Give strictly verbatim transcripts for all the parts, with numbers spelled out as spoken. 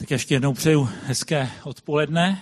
Tak ještě jednou přeju hezké odpoledne.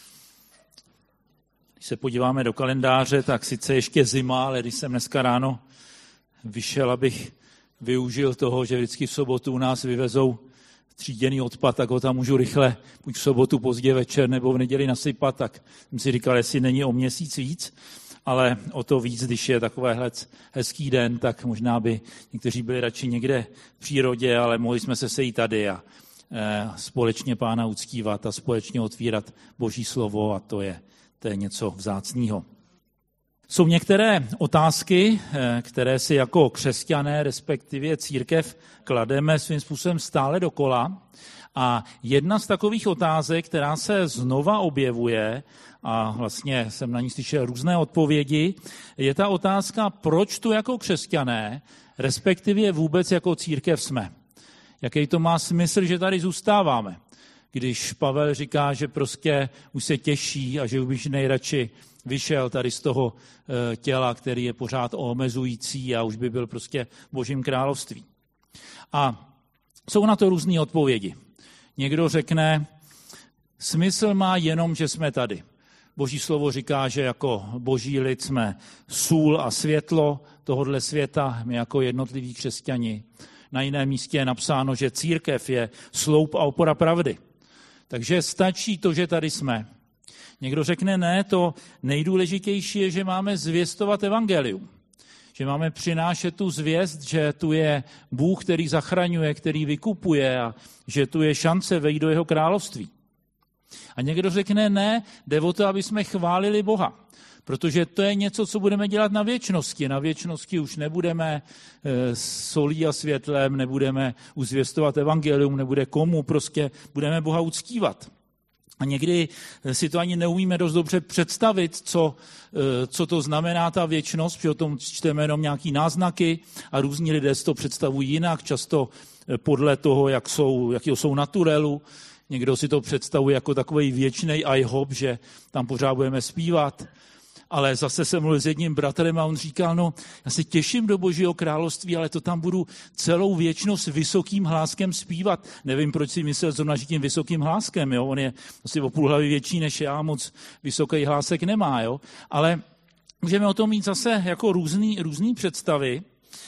Když se podíváme do kalendáře, tak sice ještě zima, ale když jsem dneska ráno vyšel, abych využil toho, že vždycky v sobotu u nás vyvezou tříděný odpad, tak ho tam můžu rychle buď v sobotu pozdě večer nebo v neděli nasypat, tak jsem si říkal, jestli není o měsíc víc, ale o to víc, když je takovéhle hezký den, tak možná by někteří byli radši někde v přírodě, ale mohli jsme se sejít tady a společně Pána uctívat a společně otvírat Boží slovo a to je, to je něco vzácného. Jsou některé otázky, které si jako křesťané, respektive církev, klademe svým způsobem stále dokola a jedna z takových otázek, která se znova objevuje a vlastně jsem na ní slyšel různé odpovědi, je ta otázka, proč tu jako křesťané, respektive vůbec jako církev jsme. Jaký to má smysl, že tady zůstáváme? Když Pavel říká, že prostě už se těší a že už by nejradši vyšel tady z toho těla, který je pořád omezující a už by byl prostě v Božím království. A jsou na to různé odpovědi. Někdo řekne, smysl má jenom, že jsme tady. Boží slovo říká, že jako boží lid jsme sůl a světlo tohodle světa, my jako jednotliví křesťani. Na jiném místě je napsáno, že církev je sloup a opora pravdy. Takže stačí to, že tady jsme. Někdo řekne, ne, to nejdůležitější je, že máme zvěstovat evangelium. Že máme přinášet tu zvěst, že tu je Bůh, který zachraňuje, který vykupuje a že tu je šance vejít do jeho království. A někdo řekne, ne, jde o to, aby jsme chválili Boha. Protože to je něco, co budeme dělat na věčnosti. Na věčnosti už nebudeme solí a světlem, nebudeme uzvěstovat evangelium, nebude komu, prostě budeme Boha uctívat. A někdy si to ani neumíme dost dobře představit, co, co to znamená ta věčnost, protože o tom čteme jenom nějaký náznaky a různí lidé si to představují jinak, často podle toho, jak jsou, jakého jsou naturelu. Někdo si to představuje jako takový věčný I-hop, že tam pořád budeme zpívat. Ale zase jsem mluvil s jedním bratrem a on říkal, no já se těším do Božího království, ale to tam budu celou věčnost vysokým hláskem zpívat. Nevím, proč si myslel zrovna, že tím vysokým hláskem, jo? On je asi o půl hlavy větší než já, moc vysoký hlásek nemá, jo? Ale můžeme o tom mít zase jako různý, různý představy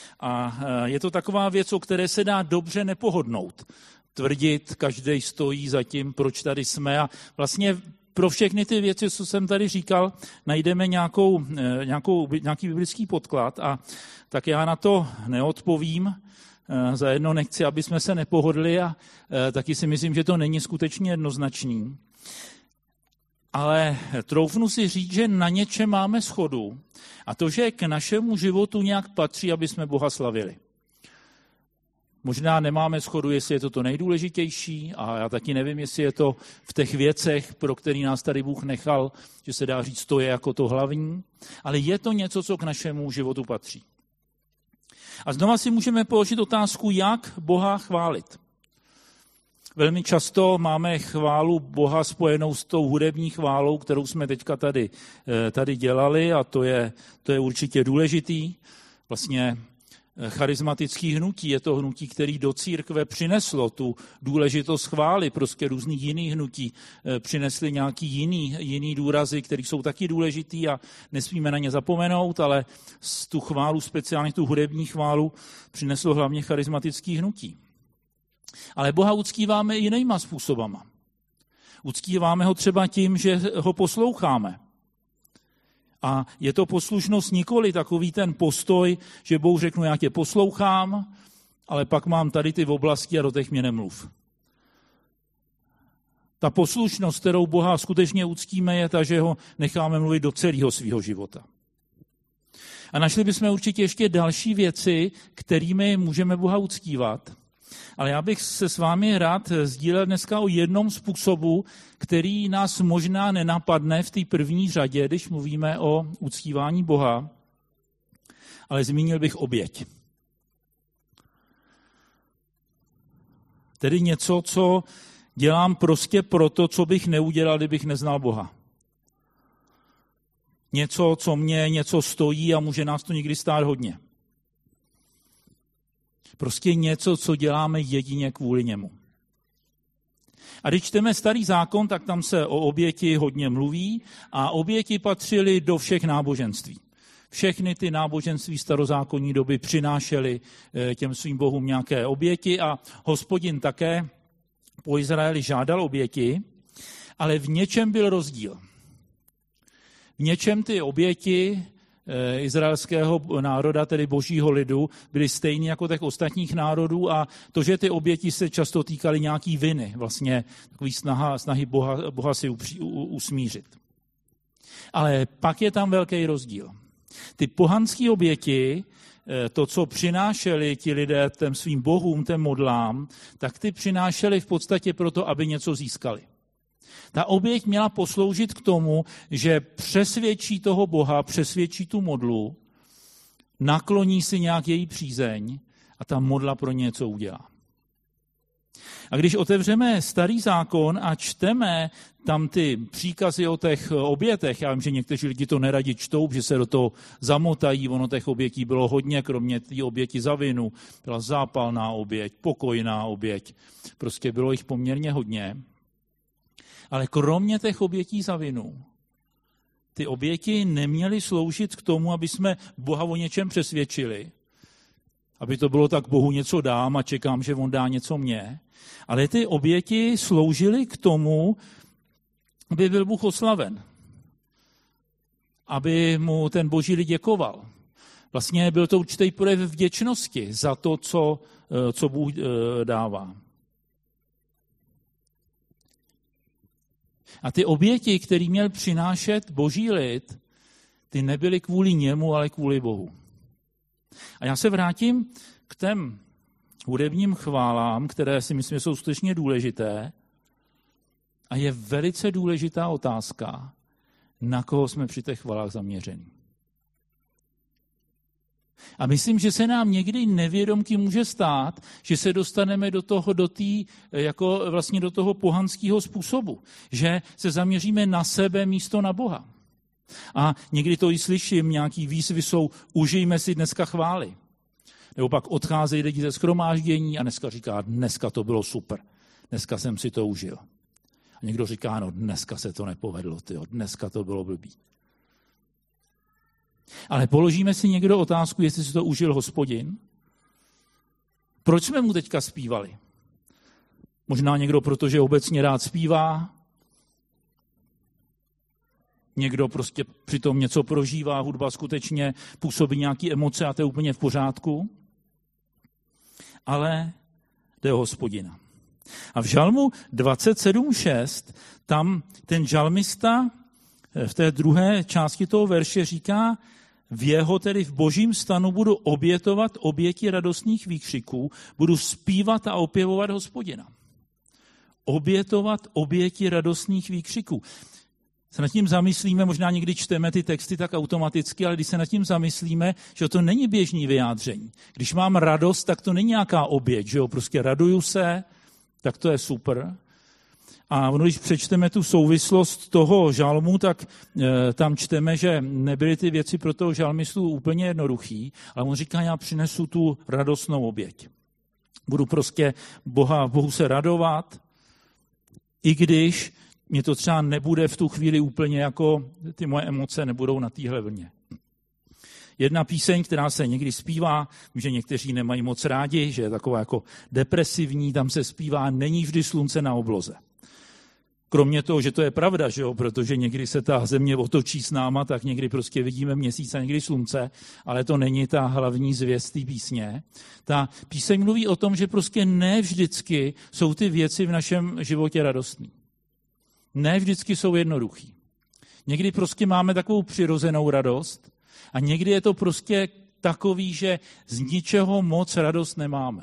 a je to taková věc, o které se dá dobře nepohodnout. Tvrdit, každý stojí za tím, proč tady jsme a vlastně pro všechny ty věci, co jsem tady říkal, najdeme nějakou, nějakou, nějaký biblický podklad a tak já na to neodpovím. Zajedno nechci, aby jsme se nepohodli a taky si myslím, že to není skutečně jednoznačný. Ale troufnu si říct, že na něčem máme shodu a to, že k našemu životu nějak patří, aby jsme Boha slavili. Možná nemáme shodu, jestli je to to nejdůležitější a já taky nevím, jestli je to v těch věcech, pro který nás tady Bůh nechal, že se dá říct, to je jako to hlavní, ale je to něco, co k našemu životu patří. A znova si můžeme položit otázku, jak Boha chválit. Velmi často máme chválu Boha spojenou s tou hudební chválou, kterou jsme teďka tady, tady dělali a to je, to je určitě důležitý. Vlastně charismatický hnutí je to hnutí, který do církve přineslo tu důležitost chvály. Prostě různý jiný hnutí přinesli nějaký jiný, jiný důrazy, které jsou taky důležitý a nesmíme na ně zapomenout, ale tu chválu, speciálně tu hudební chválu, přineslo hlavně charismatický hnutí. Ale Boha uctíváme i jinýma způsobama. Uctíváme ho třeba tím, že ho posloucháme. A je to poslušnost nikoli takový ten postoj, že Bohu řeknu, já tě poslouchám, ale pak mám tady ty oblasti a do těch mě nemluv. Ta poslušnost, kterou Boha skutečně uctíme, je ta, že ho necháme mluvit do celého svého života. A našli bychom určitě ještě další věci, kterými můžeme Boha uctívat. Ale já bych se s vámi rád sdílel dneska o jednom způsobu, který nás možná nenapadne v té první řadě, když mluvíme o uctívání Boha, ale zmínil bych oběť. Tedy něco, co dělám prostě proto, co bych neudělal, kdybych neznal Boha. Něco, co mě něco stojí a může nás to někdy stát hodně. Prostě něco, co děláme jedině kvůli němu. A když čteme Starý zákon, tak tam se o oběti hodně mluví a oběti patřily do všech náboženství. Všechny ty náboženství starozákonní doby přinášely těm svým bohům nějaké oběti a Hospodin také po Izraeli žádal oběti, ale v něčem byl rozdíl. V něčem ty oběti izraelského národa, tedy božího lidu, byly stejné jako těch ostatních národů a to, že ty oběti se často týkaly nějaký viny, vlastně takový snaha, snahy Boha, Boha si upří, u, usmířit. Ale pak je tam velký rozdíl. Ty pohanské oběti, to, co přinášeli ti lidé těm svým bohům, těm modlám, tak ty přinášeli v podstatě proto, aby něco získali. Ta oběť měla posloužit k tomu, že přesvědčí toho Boha, přesvědčí tu modlu, nakloní si nějak její přízeň a ta modla pro ně něco udělá. A když otevřeme Starý zákon a čteme tam ty příkazy o těch obětech, já vím, že někteří lidi to neradi čtou, že se do toho zamotají, ono těch obětí bylo hodně, kromě té oběti za vinu, byla zápalná oběť, pokojná oběť, prostě bylo jich poměrně hodně. Ale kromě těch obětí za vinu, ty oběti neměly sloužit k tomu, aby jsme Boha o něčem přesvědčili, aby to bylo tak, Bohu něco dám a čekám, že on dá něco mně. Ale ty oběti sloužily k tomu, aby byl Bůh oslaven. Aby mu ten boží lid děkoval. Vlastně byl to určitý projev vděčnosti za to, co, co Bůh dává. A ty oběti, které měl přinášet boží lid, ty nebyly kvůli němu, ale kvůli Bohu. A já se vrátím k těm hudebním chválám, které si myslím, že jsou skutečně důležité. A je velice důležitá otázka, na koho jsme při těch chvalách zaměření. A myslím, že se nám někdy nevědomky může stát, že se dostaneme do toho, do tý, jako vlastně do toho pohanského způsobu, že se zaměříme na sebe místo na Boha. A někdy to i slyším, nějaký výzvy jsou, užijme si dneska chvály. Nebo pak odcházejí lidi ze shromáždění a dneska říká, dneska to bylo super, dneska jsem si to užil. A někdo říká, no dneska se to nepovedlo, tyjo, dneska to bylo blbý. Ale položíme si někdo otázku, jestli si to užil Hospodin? Proč jsme mu teďka zpívali? Možná někdo, protože obecně rád zpívá, někdo prostě přitom něco prožívá, hudba skutečně působí nějaké emoce a to je úplně v pořádku. Ale jde o Hospodina. A v žalmu dvacet sedm šest tam ten žalmista v té druhé části toho verše říká, v jeho, tedy v božím stanu, budu obětovat oběti radostných výkřiků, budu zpívat a opěvovat Hospodina. Obětovat oběti radostných výkřiků. Se nad tím zamyslíme, možná někdy čteme ty texty tak automaticky, ale když se nad tím zamyslíme, že to není běžný vyjádření. Když mám radost, tak to není nějaká oběť, že jo, prostě raduju se, tak to je super. A ono, když přečteme tu souvislost toho žalmu, tak e, tam čteme, že nebyly ty věci pro toho žalmistu úplně jednoduchý, ale on říká, já přinesu tu radostnou oběť. Budu prostě Boha, Bohu se radovat, i když mě to třeba nebude v tu chvíli úplně jako ty moje emoce nebudou na téhle vlně. Jedna píseň, která se někdy zpívá, že někteří nemají moc rádi, že je taková jako depresivní, tam se zpívá, není vždy slunce na obloze. Kromě toho, že to je pravda, že jo, protože někdy se ta země otočí s náma, tak někdy prostě vidíme měsíc a někdy slunce, ale to není ta hlavní zvěst té písně. Ta píseň mluví o tom, že prostě ne vždycky jsou ty věci v našem životě radostné. Ne vždycky jsou jednoduchý. Někdy prostě máme takovou přirozenou radost a někdy je to prostě takový, že z ničeho moc radost nemáme.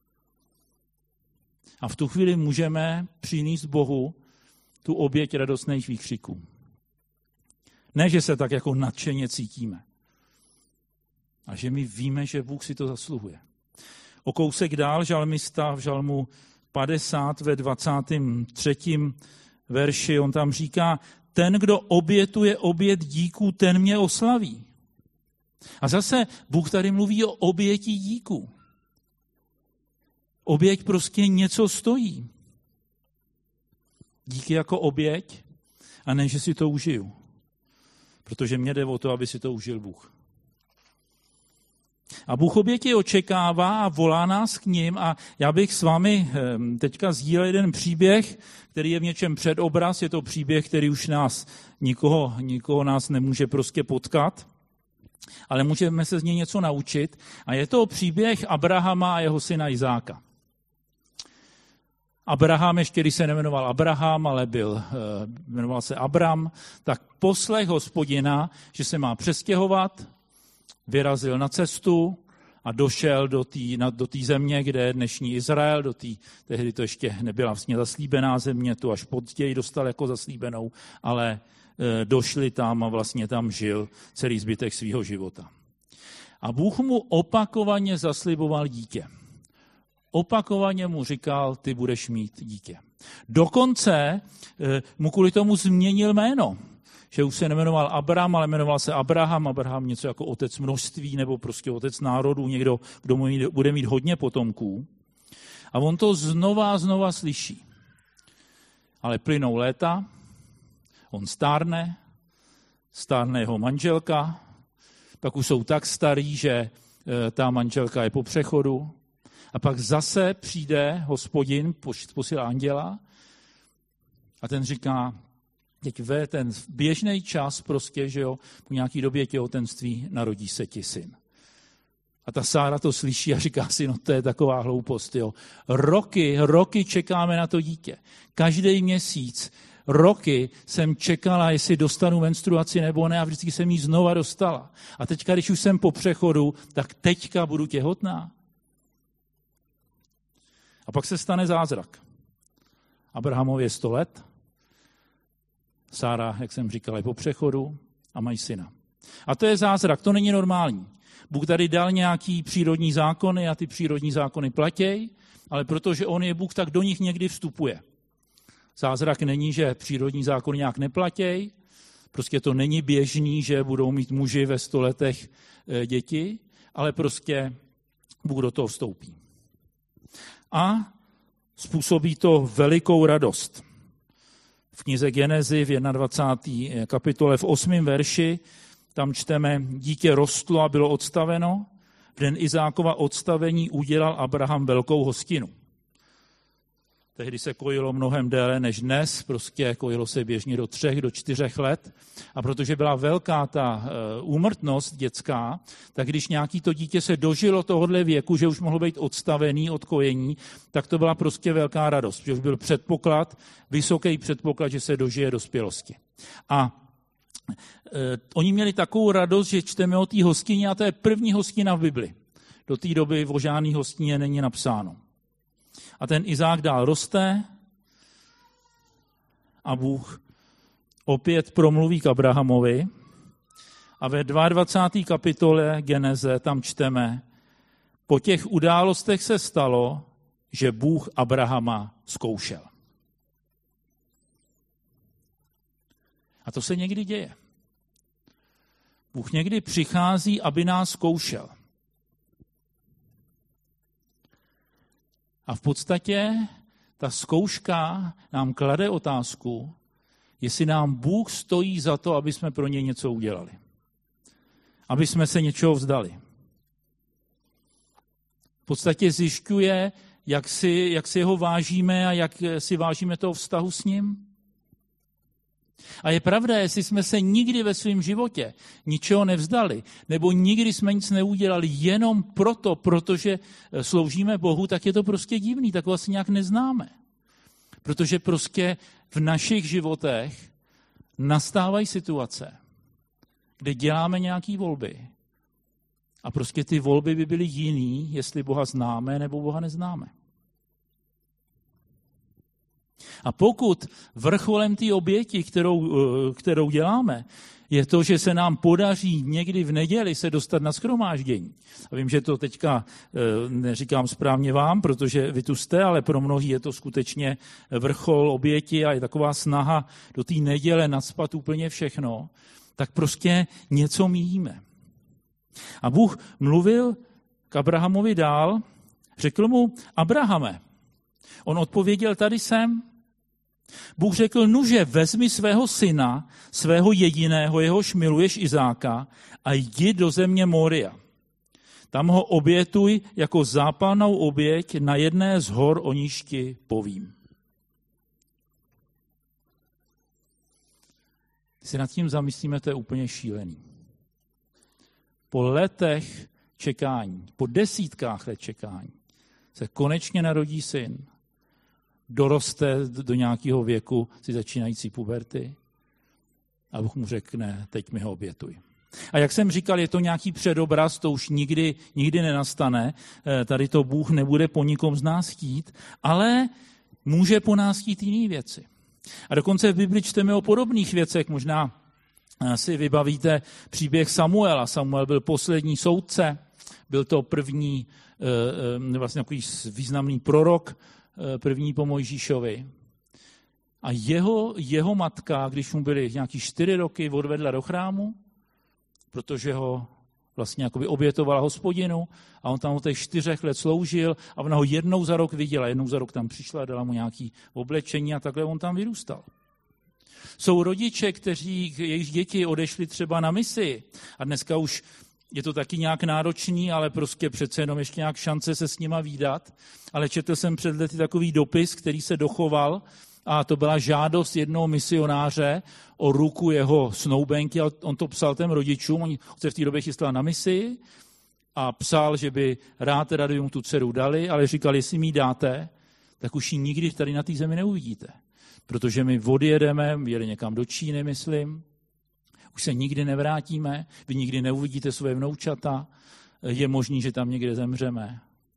A v tu chvíli můžeme přinést Bohu tu oběť radostných výkřiků. Ne, že se tak jako nadšeně cítíme, a že my víme, že Bůh si to zasluhuje. O kousek dál žalmista v žalmu padesát ve dvacátém třetím verši, on tam říká, ten, kdo obětuje obět díků, ten mě oslaví. A zase Bůh tady mluví o oběti díků. Oběť prostě něco stojí. Díky jako oběť a ne, že si to užiju. Protože mě jde o to, aby si to užil Bůh. A Bůh oběti očekává a volá nás k nim a já bych s vámi teďka sdílel jeden příběh, který je v něčem předobraz, je to příběh, který už nás, nikoho, nikoho nás nemůže prostě potkat, ale můžeme se z něj něco naučit a je to příběh Abrahama a jeho syna Izáka. Abraham, ještě když se nemenoval Abraham, ale byl, jmenoval se Abram, tak poslech Hospodina, že se má přestěhovat, vyrazil na cestu a došel do té do té země, kde je dnešní Izrael, do té, tehdy to ještě nebyla vlastně zaslíbená země, tu až později dostal jako zaslíbenou, ale e, došli tam a vlastně tam žil celý zbytek svého života. A Bůh mu opakovaně zasliboval dítě. Opakovaně mu říkal, ty budeš mít dítě. Dokonce e, mu kvůli tomu změnil jméno. Že už se nemenoval Abram, ale jmenoval se Abraham. Abraham něco jako otec množství nebo prostě otec národů, někdo, kdo bude mít hodně potomků. A on to znova a znova slyší. Ale plynou léta, on stárne, stárne jeho manželka, pak už jsou tak starý, že ta manželka je po přechodu. A pak zase přijde Hospodin, posílá anděla a ten říká, teď ve ten běžný čas prostě, že jo, po nějaký době těhotenství narodí se ti syn. A ta Sára to slyší a říká si, no to je taková hloupost, jo. Roky, roky čekáme na to dítě. Každý měsíc, roky jsem čekala, jestli dostanu menstruaci nebo ne a vždycky jsem jí znova dostala. A teďka, když už jsem po přechodu, tak teďka budu těhotná. A pak se stane zázrak. Abrahamovi je sto let, Sára, jak jsem říkal, je po přechodu a mají syna. A to je zázrak, to není normální. Bůh tady dal nějaký přírodní zákony a ty přírodní zákony platěj, ale protože on je Bůh, tak do nich někdy vstupuje. Zázrak není, že přírodní zákony nějak neplatěj, prostě to není běžný, že budou mít muži ve sto letech děti, ale prostě Bůh do toho vstoupí. A způsobí to velikou radost. V knize Genezi v dvacáté první kapitole v osmém verši tam čteme, dítě rostlo a bylo odstaveno, v den Izákova odstavení udělal Abraham velkou hostinu. Tehdy se kojilo mnohem déle než dnes, prostě kojilo se běžně do třech, do čtyřech let. A protože byla velká ta úmrtnost dětská, tak když nějaký to dítě se dožilo tohohle věku, že už mohlo být odstavený od kojení, tak to byla prostě velká radost, že už byl předpoklad, vysoký předpoklad, že se dožije dospělosti. A e, oni měli takovou radost, že čteme o té hostině a to je první hostina v Bibli. Do té doby o žádný hostině není napsáno. A ten Izák dál roste a Bůh opět promluví k Abrahamovi a ve dvacáté druhé kapitole Geneze tam čteme, po těch událostech se stalo, že Bůh Abrahama zkoušel. A to se někdy děje. Bůh někdy přichází, aby nás zkoušel. A v podstatě ta zkouška nám klade otázku, jestli nám Bůh stojí za to, aby jsme pro něj něco udělali. Aby jsme se něčeho vzdali. V podstatě zjišťuje, jak si, jak si ho vážíme a jak si vážíme toho vztahu s ním. A je pravda, jestli jsme se nikdy ve svém životě ničeho nevzdali, nebo nikdy jsme nic neudělali jenom proto, protože sloužíme Bohu, tak je to prostě divný, tak ho asi nějak neznáme. Protože prostě v našich životech nastávají situace, kde děláme nějaké volby. A prostě ty volby by byly jiný, jestli Boha známe nebo Boha neznáme. A pokud vrcholem té oběti, kterou, kterou děláme, je to, že se nám podaří někdy v neděli se dostat na shromáždění. A vím, že to teďka neříkám správně vám, protože vy tu jste, ale pro mnohý je to skutečně vrchol oběti a je taková snaha do té neděle nacpat úplně všechno, tak prostě něco míjíme. A Bůh mluvil k Abrahamovi dál, řekl mu, Abrahame, on odpověděl, tady jsem. Bůh řekl, nuže, vezmi svého syna, svého jediného, jehož miluješ, Izáka, a jdi do země Moria. Tam ho obětuj jako zápalnou oběť na jedné z hor, o níž ti povím. Když si nad tím zamyslíme, to je úplně šílený. Po letech čekání, po desítkách let čekání, se konečně narodí syn, doroste do nějakého věku, si začínající puberty, a Bůh mu řekne, teď mi ho obětuj. A jak jsem říkal, je to nějaký předobraz, to už nikdy, nikdy nenastane, tady to Bůh nebude po nikom z nás chtít, ale může po nás chtít jiné věci. A dokonce v Bibli čteme o podobných věcech, možná si vybavíte příběh Samuela. Samuel byl poslední soudce, byl to první vlastně takový významný prorok, první po Mojžíšovi. A jeho, jeho matka, když mu byly nějaký čtyři roky, odvedla do chrámu, protože ho vlastně jakoby obětovala Hospodinu a on tam od těch čtyřech let sloužil a ona ho jednou za rok viděla, jednou za rok tam přišla, dala mu nějaké oblečení a takhle on tam vyrůstal. Jsou rodiče, kteří, jejich děti odešli třeba na misi a dneska už je to taky nějak náročný, ale prostě přece jenom ještě nějak šance se s nima vídat. Ale četl jsem před lety takový dopis, který se dochoval, a to byla žádost jednoho misionáře o ruku jeho snoubenky, a on to psal těm rodičům, on se v té době chystal na misi a psal, že by rád teda by mu tu dceru dali, ale říkal, jestli mi ji dáte, tak už ji nikdy tady na té zemi neuvidíte. Protože my odjedeme, jeli někam do Číny, myslím, už se nikdy nevrátíme, vy nikdy neuvidíte své vnoučata, je možný, že tam někde zemřeme.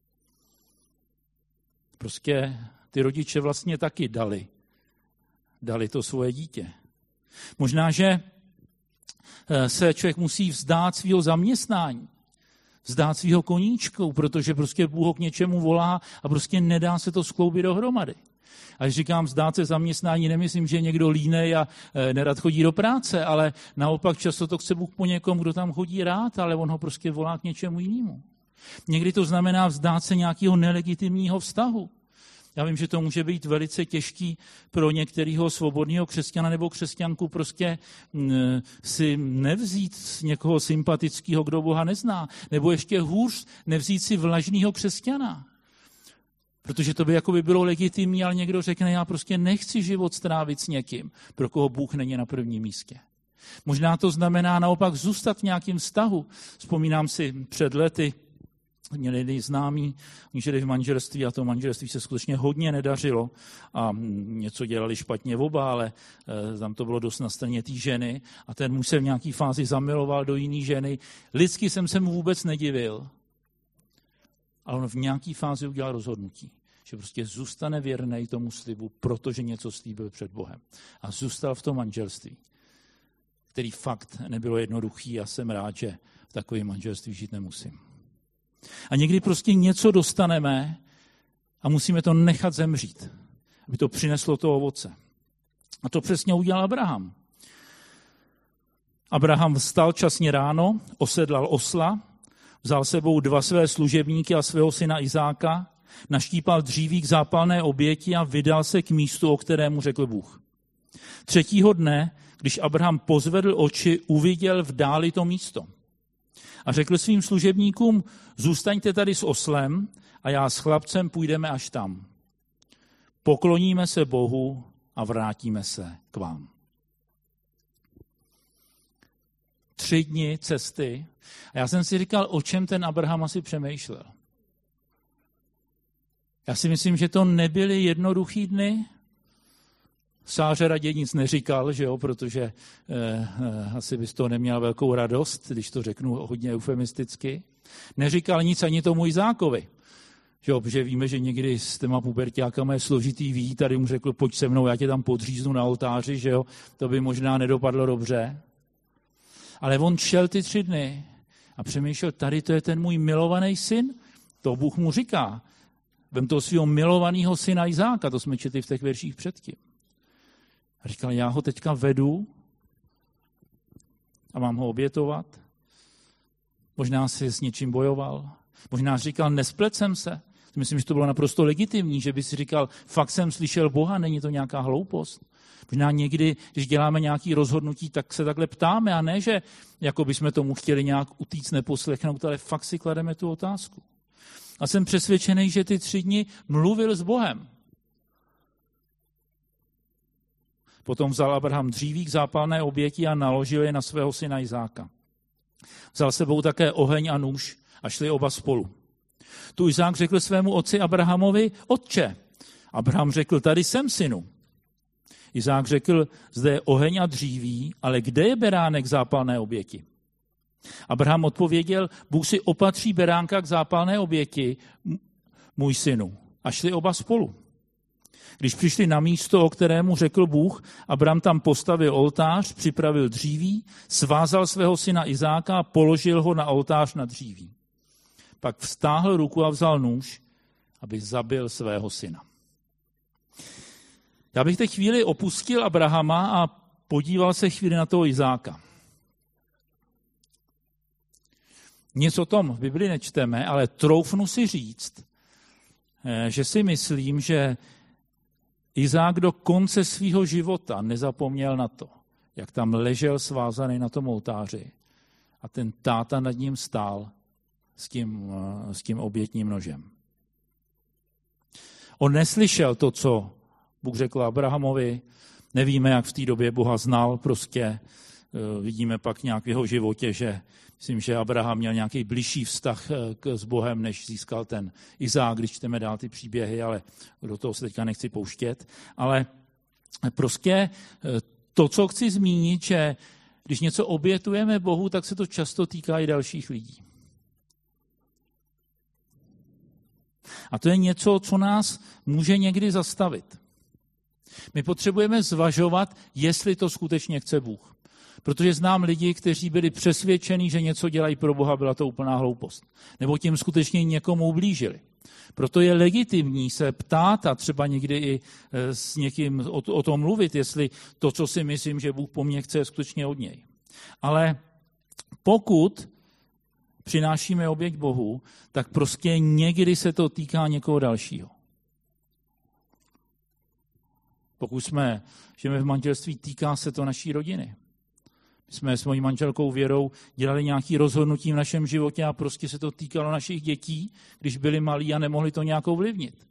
Prostě ty rodiče vlastně taky dali. Dali to svoje dítě. Možná, že se člověk musí vzdát svého zaměstnání, vzdát svého koníčku, protože prostě Bůh ho k něčemu volá a prostě nedá se to skloubit dohromady. A když říkám vzdát se zaměstnání, nemyslím, že je někdo línej a nerad chodí do práce, ale naopak často to chce Bůh po někom, kdo tam chodí rád, ale on ho prostě volá k něčemu jinému. Někdy to znamená vzdát se nějakého nelegitimního vztahu. Já vím, že to může být velice těžký pro některého svobodného křesťana nebo křesťanku prostě si nevzít někoho sympatického, kdo Boha nezná. Nebo ještě hůř, nevzít si vlažného křesťana. Protože to by jako by bylo legitimní, ale někdo řekne, já prostě nechci život strávit s někým, pro koho Bůh není na prvním místě. Možná to znamená naopak zůstat v nějakém vztahu. Vzpomínám si před lety, měli lidi známí, oni žili v manželství a to manželství se skutečně hodně nedařilo a něco dělali špatně oba, ale e, tam to bylo dost na straně té ženy a ten muž se v nějaké fázi zamiloval do jiné ženy. Lidsky jsem se mu vůbec nedivil, ale on v nějaké fázi udělal rozhodnutí, že prostě zůstane věrnej tomu slibu, protože něco slíbil před Bohem. A zůstal v tom manželství, který fakt nebylo jednoduchý a jsem rád, že v takovém manželství žít nemusím. A někdy prostě něco dostaneme a musíme to nechat zemřít, aby to přineslo to ovoce. A to přesně udělal Abraham. Abraham vstal časně ráno, osedlal osla, vzal sebou dva své služebníky a svého syna Izáka, naštípal dříví k zápalné oběti a vydal se k místu, o kterému řekl Bůh. Třetího dne, když Abraham pozvedl oči, uviděl v dáli to místo. A řekl svým služebníkům, zůstaňte tady s oslem a já s chlapcem půjdeme až tam. Pokloníme se Bohu a vrátíme se k vám. Tři dny cesty. A já jsem si říkal, o čem ten Abraham asi přemýšlel. Já si myslím, že to nebyly jednoduchý dny. Sáře radě nic neříkal, že jo, protože eh, eh, asi by z toho neměl velkou radost, když to řeknu hodně eufemisticky. Neříkal nic ani tomu Izákovi, že jo, protože víme, že někdy s těma puberťákama je složitý ví, tady mu řekl, pojď se mnou, já tě tam podříznu na oltáři, že jo, to by možná nedopadlo dobře. Ale on šel ty tři dny a přemýšlel, tady to je ten můj milovaný syn, to Bůh mu říká. Vem toho svého milovaného syna Izáka, to jsme četli v těch verších předtím. A říkal, já ho teďka vedu a mám ho obětovat. Možná si s něčím bojoval. Možná říkal, nesplet jsem se. Myslím, že to bylo naprosto legitimní, že by si říkal, fakt jsem slyšel Boha, není to nějaká hloupost. Možná někdy, když děláme nějaké rozhodnutí, tak se takhle ptáme a ne, že jako bychom tomu chtěli nějak utíct, neposlechnout, ale fakt si klademe tu otázku. A jsem přesvědčený, že ty tři dny mluvil s Bohem. Potom vzal Abraham dříví k zápalné oběti a naložil je na svého syna Izáka. Vzal sebou také oheň a nůž a šli oba spolu. Tu Izák řekl svému otci Abrahamovi, otče. Abraham řekl, tady jsem, synu. Izák řekl, zde je oheň a dříví, ale kde je beránek zápalné oběti? Abraham odpověděl, Bůh si opatří beránka k zápalné oběti, můj synu. A šli oba spolu. Když přišli na místo, o kterému řekl Bůh, Abraham tam postavil oltář, připravil dříví, svázal svého syna Izáka a položil ho na oltář na dříví. Pak vztáhl ruku a vzal nůž, aby zabil svého syna. Já bych teď chvíli opustil Abrahama a podíval se chvíli na toho Izáka. Nic o tom v Bibli nečteme, ale troufnu si říct, že si myslím, že Izák do konce svého života nezapomněl na to, jak tam ležel svázaný na tom oltáři a ten táta nad ním stál s tím, s tím obětním nožem. On neslyšel to, co Bůh řekl Abrahamovi, nevíme, jak v té době Boha znal, prostě vidíme pak nějak v jeho životě, že myslím, že Abraham měl nějaký bližší vztah k, s Bohem, než získal ten Izák, když čteme dál ty příběhy, ale do toho se teďka nechci pouštět. Ale prostě to, co chci zmínit, že když něco obětujeme Bohu, tak se to často týká i dalších lidí. A to je něco, co nás může někdy zastavit. My potřebujeme zvažovat, jestli to skutečně chce Bůh. Protože znám lidi, kteří byli přesvědčení, že něco dělají pro Boha, byla to úplná hloupost. Nebo tím skutečně někomu ublížili. Proto je legitimní se ptát a třeba někdy i s někým o, o tom mluvit, jestli to, co si myslím, že Bůh po mně chce, je skutečně od něj. Ale pokud přinášíme oběť Bohu, tak prostě někdy se to týká někoho dalšího. Pokud jsme žijeme v manželství, týká se to naší rodiny. My jsme s mojí manželkou Věrou dělali nějaké rozhodnutí v našem životě a prostě se to týkalo našich dětí, když byli malí a nemohli to nějak ovlivnit.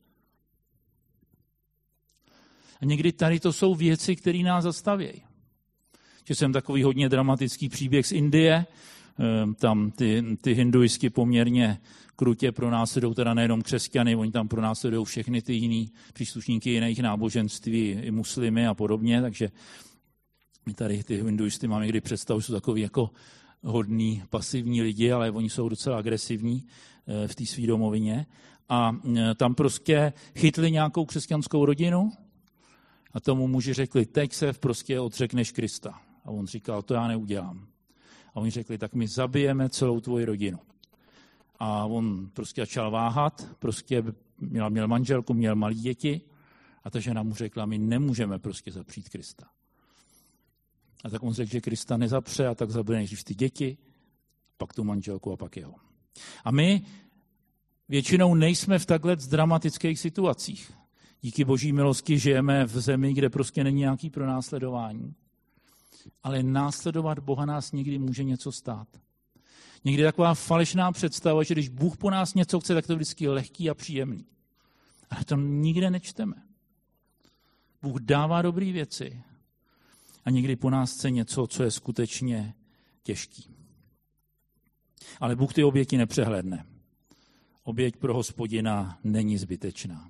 A někdy tady to jsou věci, které nás zastavějí. Že jsem takový hodně dramatický příběh z Indie, tam ty, ty hinduistky poměrně krutě pronásledují teda nejenom křesťany, oni tam pronásledují všechny ty jiný příslušníky jiných náboženství, i muslimy a podobně, takže my tady ty hinduisty máme někdy představu, že jsou takový jako hodný, pasivní lidi, ale oni jsou docela agresivní v té svý domovině. A tam prostě chytli nějakou křesťanskou rodinu a tomu muži řekli, teď se prostě odřekneš Krista. A on říkal, to já neudělám. A oni řekli, tak my zabijeme celou tvoji rodinu. A on prostě začal váhat, prostě měl, měl manželku, měl malé děti a ta žena mu řekla, my nemůžeme prostě zapřít Krista. A tak on řekl, že Krista nezapře a tak zabije nejdřív ty děti, pak tu manželku a pak jeho. A my většinou nejsme v takhle dramatických situacích. Díky boží milosti žijeme v zemi, kde prostě není nějaký pronásledování. Ale následovat Boha nás někdy může něco stát. Někdy taková falešná představa, že když Bůh po nás něco chce, tak to je vždycky lehký a příjemný. Ale to nikde nečteme. Bůh dává dobré věci a někdy po nás chce něco, co je skutečně těžký. Ale Bůh ty oběti nepřehlédne. Oběť pro Hospodina není zbytečná.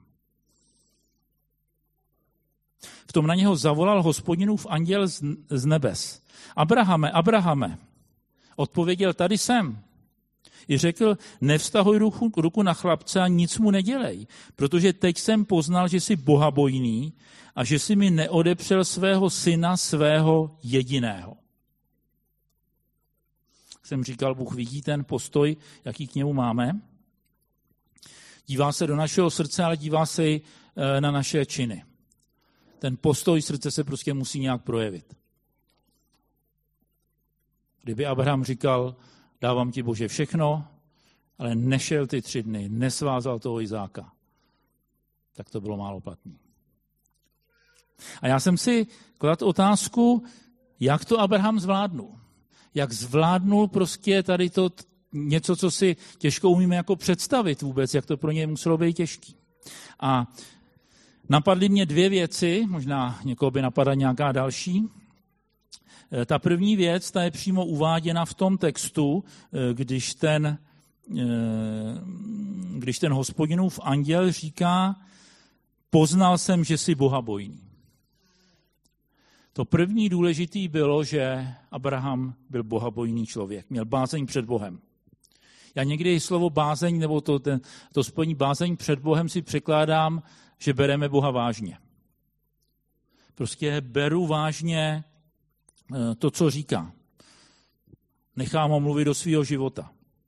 V tom na něho zavolal Hospodinův anděl z nebes. Abrahame, Abrahame, odpověděl, tady jsem. I řekl, nevztahuj ruku, ruku na chlapce a nic mu nedělej, protože teď jsem poznal, že jsi bohabojný a že jsi mi neodepřel svého syna, svého jediného. Jsem říkal, Bůh vidí ten postoj, jaký k němu máme. Dívá se do našeho srdce, ale dívá se i na naše činy. Ten postoj srdce se prostě musí nějak projevit. Kdyby Abraham říkal, dávám ti Bože všechno, ale nešel ty tři dny, nesvázal toho Izáka, tak to bylo málo platný. A já jsem si kladl otázku, jak to Abraham zvládnul. Jak zvládnul prostě tady to něco, co si těžko umíme jako představit vůbec, jak to pro něj muselo být těžký. A napadly mě dvě věci, možná někoho by napadla nějaká další. Ta první věc, ta je přímo uváděna v tom textu, když ten, když ten Hospodinův anděl říká, poznal jsem, že jsi bohabojný. To první důležitý bylo, že Abraham byl bohabojný člověk, měl bázeň před Bohem. Já někdy slovo bázeň, nebo to, ten, to spojení bázeň před Bohem si překládám, že bereme Boha vážně. Prostě beru vážně to, co říká. Nechám ho mluvit do svého života.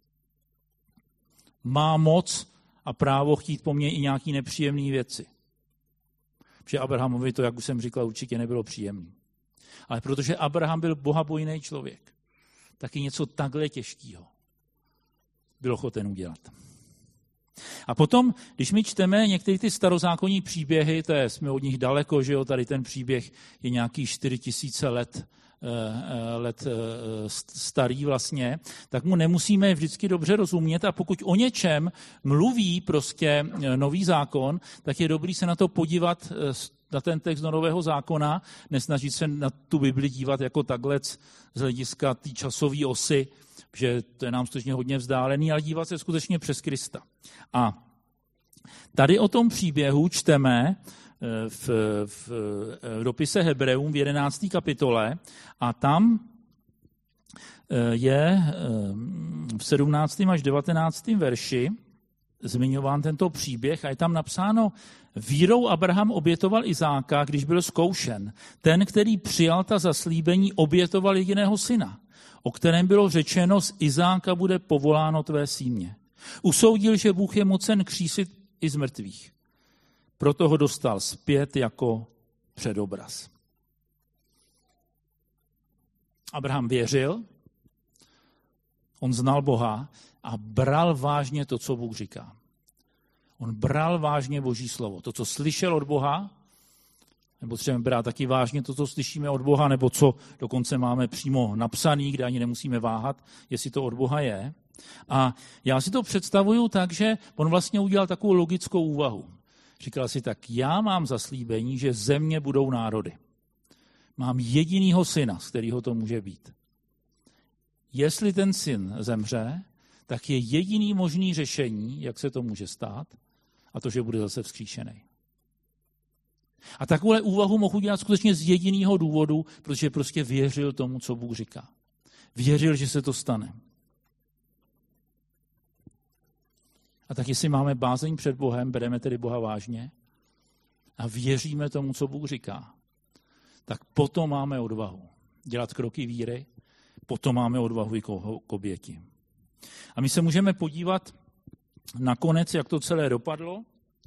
Má moc a právo chtít po mně i nějaké nepříjemné věci. Protože Abrahamovi to, jak už jsem říkal, určitě nebylo příjemné. Ale protože Abraham byl bohabojný člověk, taky něco takhle těžkého byl ochoten udělat. A potom, když my čteme některé ty starozákonní příběhy, to je, jsme od nich daleko, že jo, tady ten příběh je nějaký čtyři tisíce let, let starý vlastně, tak mu nemusíme vždycky dobře rozumět a pokud o něčem mluví prostě nový zákon, tak je dobrý se na to podívat, na ten text do nového zákona, nesnažit se na tu Bibli dívat jako takhle z hlediska té časové osy, že to je nám skutečně hodně vzdálený, ale dívat se skutečně přes Krista. A tady o tom příběhu čteme v, v, v dopise Hebreům v jedenácté kapitole a tam je v sedmnáctém až devatenáctém verši zmiňován tento příběh a je tam napsáno, vírou Abraham obětoval Izáka, když byl zkoušen. Ten, který přijal ta zaslíbení, obětoval jediného syna, o kterém bylo řečeno, z Izáka bude povoláno tvé símě. Usoudil, že Bůh je mocen křísit i z mrtvých. Proto ho dostal zpět jako předobraz. Abraham věřil, on znal Boha a bral vážně to, co Bůh říká. On bral vážně Boží slovo. To, co slyšel od Boha, nebo třeba brát taky vážně to, co slyšíme od Boha, nebo co dokonce máme přímo napsaný, kde ani nemusíme váhat, jestli to od Boha je. A já si to představuju tak, že on vlastně udělal takovou logickou úvahu. Říkal si tak, já mám zaslíbení, že země budou národy. Mám jedinýho syna, z kterého to může být. Jestli ten syn zemře, tak je jediný možný řešení, jak se to může stát, a to, že bude zase vzkříšený. A takovou úvahu mohu udělat skutečně z jediného důvodu, protože prostě věřil tomu, co Bůh říká. Věřil, že se to stane. A tak jestli máme bázeň před Bohem, bereme tedy Boha vážně a věříme tomu, co Bůh říká, tak potom máme odvahu dělat kroky víry, potom máme odvahu i k oběti. A my se můžeme podívat nakonec, jak to celé dopadlo,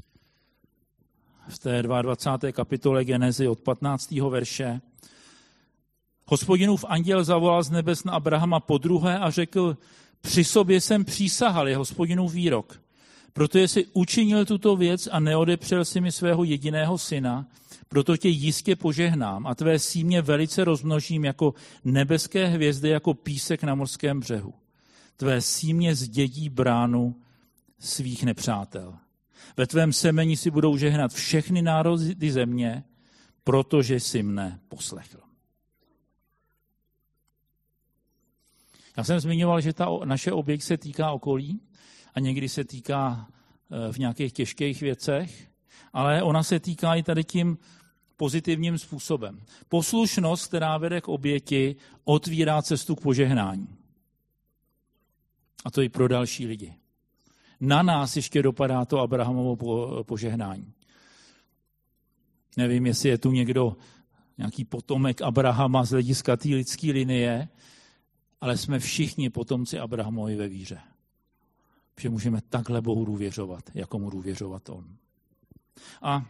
v té dvacáté druhé kapitole Genezy od patnáctého verše. Hospodinův anděl zavolal z nebes na Abrahama podruhé a řekl, při sobě jsem přísahal, je Hospodinův výrok. Protože jsi učinil tuto věc a neodepřel si mi svého jediného syna, proto tě jistě požehnám a tvé símě velice rozmnožím jako nebeské hvězdy, jako písek na mořském břehu. Tvé símě zdědí bránu svých nepřátel. Ve tvém semeni si budou žehnat všechny národy země, protože jsi mne poslechl. Já jsem zmiňoval, že ta naše oběť se týká okolí a někdy se týká v nějakých těžkých věcech, ale ona se týká i tady tím pozitivním způsobem. Poslušnost, která vede k oběti, otvírá cestu k požehnání. A to i pro další lidi. Na nás ještě dopadá to Abrahamovo požehnání. Nevím, jestli je tu někdo, nějaký potomek Abrahama z hlediska té lidské linie, ale jsme všichni potomci Abrahamovi ve víře. Že můžeme takhle Bohu důvěřovat, jako mu důvěřovat on. A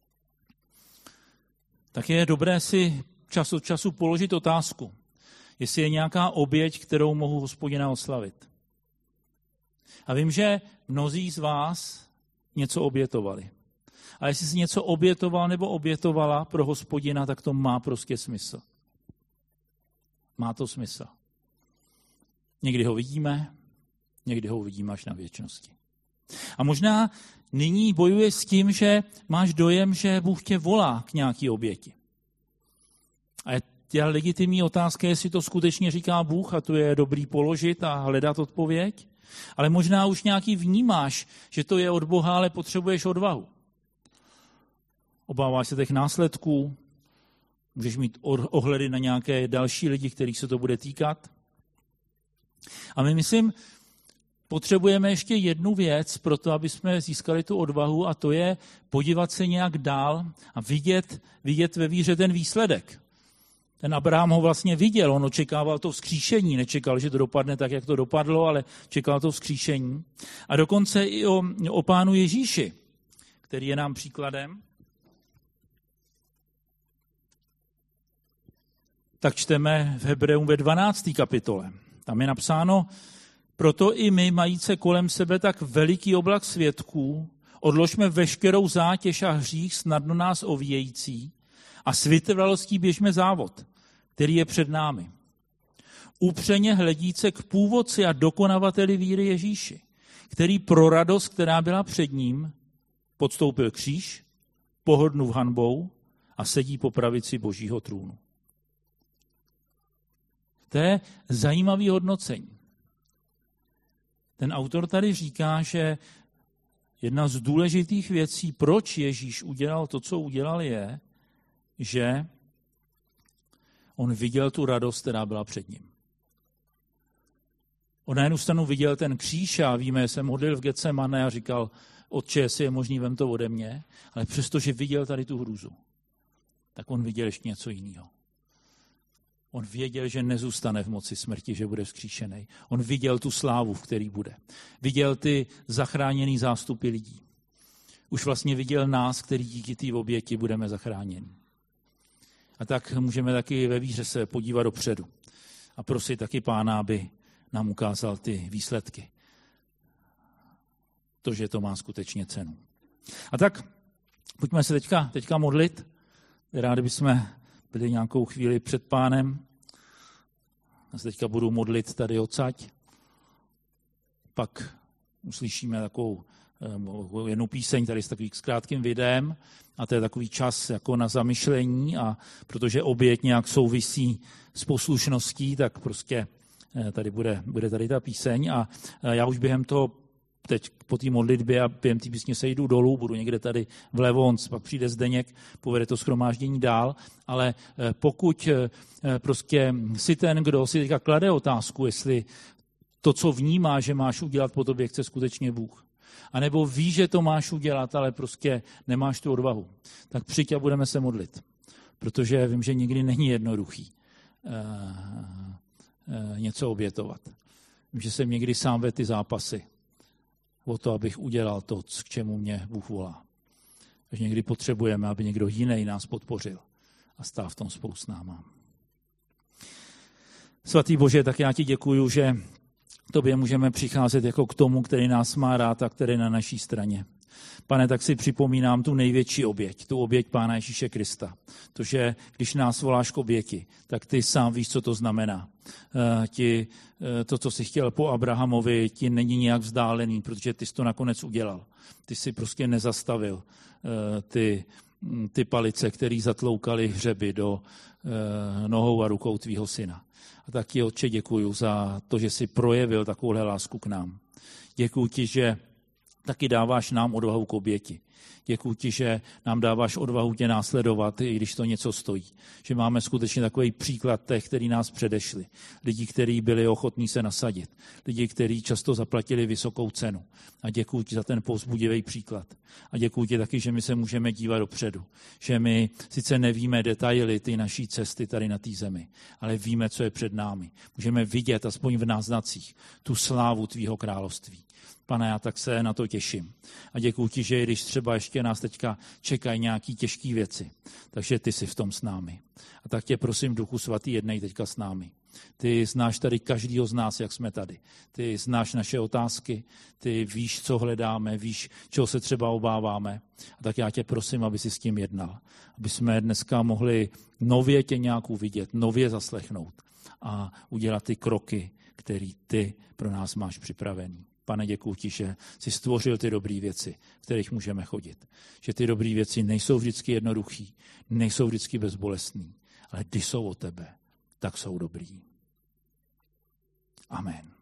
tak je dobré si čas od času položit otázku, jestli je nějaká oběť, kterou mohu Hospodina oslavit. A vím, že mnozí z vás něco obětovali. A jestli jsi něco obětoval nebo obětovala pro Hospodina, tak to má prostě smysl. Má to smysl. Někdy ho vidíme, někdy ho uvidíme až na věčnosti. A možná nyní bojuješ s tím, že máš dojem, že Bůh tě volá k nějaký oběti. A je legitimní otázka, jestli to skutečně říká Bůh, a to je dobrý položit a hledat odpověď. Ale možná už nějaký vnímáš, že to je od Boha, ale potřebuješ odvahu. Obáváš se těch následků, můžeš mít ohledy na nějaké další lidi, kterých se to bude týkat. A my, myslím, potřebujeme ještě jednu věc pro to, aby jsme získali tu odvahu, a to je podívat se nějak dál a vidět, vidět ve víře ten výsledek. Ten Abraham ho vlastně viděl, on očekával to vzkříšení, nečekal, že to dopadne tak, jak to dopadlo, ale čekal to vzkříšení. A dokonce i o, o Pánu Ježíši, který je nám příkladem, tak čteme v Hebreům ve dvanácté kapitole. Tam je napsáno: proto i my, majíce kolem sebe tak veliký oblak svědků, odložme veškerou zátěž a hřích snadno nás ovíjející a s vytrvalostí běžme závod, který je před námi. Upřeně hledíce k původci a dokonavateli víry Ježíši, který pro radost, která byla před ním, podstoupil kříž, pohodnul hanbou a sedí po pravici Božího trůnu. To je zajímavé hodnocení. Ten autor tady říká, že jedna z důležitých věcí, proč Ježíš udělal to, co udělal, je, že on viděl tu radost, která byla před ním. On na jednu stranu viděl ten kříž a víme, se modlil v Getsemane a říkal: Otče, jestli je možný, vem to ode mě, ale přestože viděl tady tu hrůzu, tak on viděl ještě něco jiného. On věděl, že nezůstane v moci smrti, že bude vzkříšený. On viděl tu slávu, v který bude. Viděl ty zachráněný zástupy lidí. Už vlastně viděl nás, který díky té oběti budeme zachráněni. A tak můžeme taky ve víře se podívat dopředu a prosit taky Pána, aby nám ukázal ty výsledky. To, že to má skutečně cenu. A tak pojďme se teďka, teďka modlit. Rádi bychom byli nějakou chvíli před Pánem. Já se teďka budu modlit tady odsaď. Pak uslyšíme takovou jednu píseň tady s takovým krátkým videem a to je takový čas jako na zamyšlení, a protože oběť nějak souvisí s poslušností, tak prostě tady bude, bude tady ta píseň a já už během toho teď po té modlitbě a během té písně sejdu dolů, budu někde tady vlevo, on pak přijde Zdeněk, povede to shromáždění dál, ale pokud prostě si ten, kdo si teďka klade otázku, jestli to, co vnímá, že máš udělat po tobě, chce skutečně Bůh, a nebo ví, že to máš udělat, ale prostě nemáš tu odvahu, tak přijď a budeme se modlit, protože vím, že nikdy není jednoduchý něco obětovat. Vím, že jsem někdy sám ve ty zápasy o to, abych udělal to, k čemu mě Bůh volá. Takže někdy potřebujeme, aby někdo jiný nás podpořil a stál v tom spolu s náma. Svatý Bože, tak já ti děkuju, že k tobě můžeme přicházet jako k tomu, který nás má rád a který je na naší straně. Pane, tak si připomínám tu největší oběť, tu oběť Pána Ježíše Krista. To, že když nás voláš k oběti, tak ty sám víš, co to znamená. Ti, to, co jsi chtěl po Abrahamovi, ti není nějak vzdálený, protože ty jsi to nakonec udělal. Ty jsi prostě nezastavil ty, ty palice, které zatloukaly hřeby do nohou a rukou tvýho syna. A tak ti, Otče, děkuju za to, že jsi projevil takovouhle lásku k nám. Děkuju ti, že taky dáváš nám odvahu k oběti. Děkuji ti, že nám dáváš odvahu tě následovat, i když to něco stojí. Že máme skutečně takový příklad těch, kteří nás předešli. Lidi, kteří byli ochotní se nasadit. Lidi, kteří často zaplatili vysokou cenu. A děkuji ti za ten povzbudivý příklad. A děkuji ti taky, že my se můžeme dívat dopředu. Že my sice nevíme detaily ty naší cesty tady na té zemi, ale víme, co je před námi. Můžeme vidět aspoň v náznacích tu slávu tvýho království. Pane, já tak se na to těším. A děkuji ti, že když třeba třeba ještě nás teďka čekají nějaký těžké věci. Takže ty jsi v tom s námi. A tak tě prosím, Duchu Svatý, jednej teďka s námi. Ty znáš tady každýho z nás, jak jsme tady. Ty znáš naše otázky, ty víš, co hledáme, víš, čeho se třeba obáváme. A tak já tě prosím, aby si s tím jednal. Aby jsme dneska mohli nově tě nějak uvidět, nově zaslechnout a udělat ty kroky, které ty pro nás máš připravený. Pane, děkuji ti, že jsi stvořil ty dobré věci, v kterých můžeme chodit. Že ty dobré věci nejsou vždycky jednoduchý, nejsou vždycky bezbolestný, ale když jsou od tebe, tak jsou dobrý. Amen.